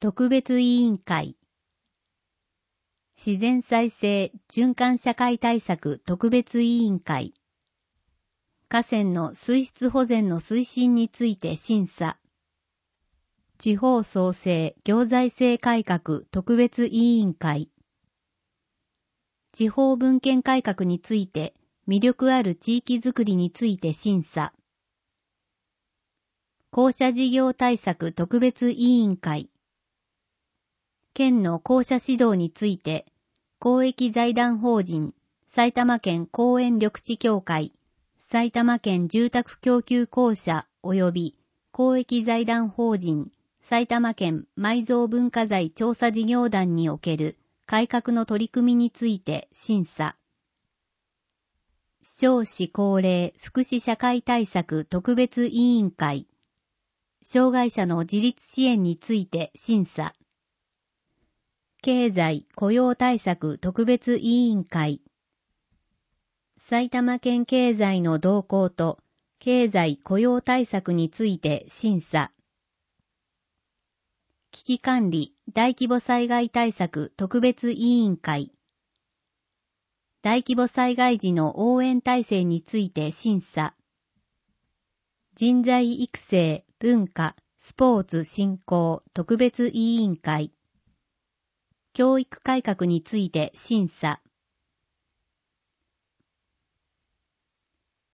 特別委員会。自然再生循環社会対策特別委員会。河川の水質保全の推進について審査。地方創生行財政改革特別委員会。地方分権改革について魅力ある地域づくりについて審査。公社事業対策特別委員会。県の公社指導について公益財団法人埼玉県公園緑地協会埼玉県住宅供給公社及び公益財団法人埼玉県埋蔵文化財調査事業団における改革の取り組みについて審査。少子高齢福祉社会対策特別委員会。障害者の自立支援について審査。経済雇用対策特別委員会。埼玉県経済の動向と経済雇用対策について審査。危機管理大規模災害対策特別委員会。大規模災害時の応援体制について審査。人材育成文化スポーツ振興特別委員会。教育改革について審査。